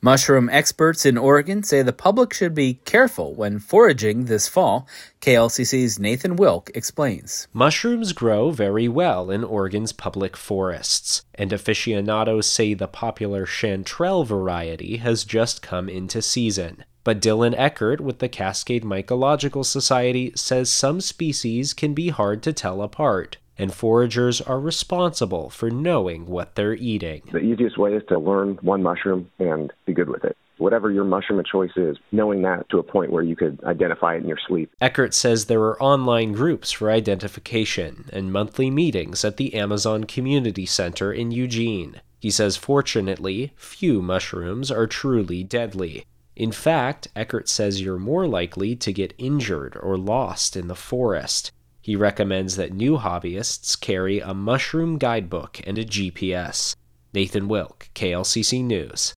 Mushroom experts in Oregon say the public should be careful when foraging this fall. KLCC's Nathan Wilk explains. Mushrooms grow very well in Oregon's public forests, and aficionados say the popular chanterelle variety has just come into season. But Dylan Eckert with the Cascade Mycological Society says some species can be hard to tell apart, and foragers are responsible for knowing what they're eating. The easiest way is to learn one mushroom and be good with it. Whatever your mushroom of choice is, knowing that to a point where you could identify it in your sleep. Eckert says there are online groups for identification and monthly meetings at the Amazon Community Center in Eugene. He says fortunately, few mushrooms are truly deadly. In fact, Eckert says you're more likely to get injured or lost in the forest. He recommends that new hobbyists carry a mushroom guidebook and a GPS. Nathan Wilk, KLCC News.